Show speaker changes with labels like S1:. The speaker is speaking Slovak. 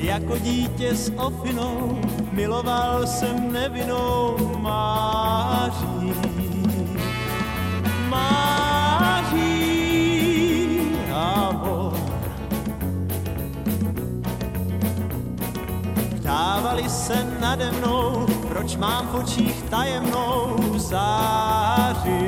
S1: jako dítě s ofinou, miloval jsem nevinnou Máří. Máří, amor. Ptávali se nade mnou, proč mám v očích tajemnou záři.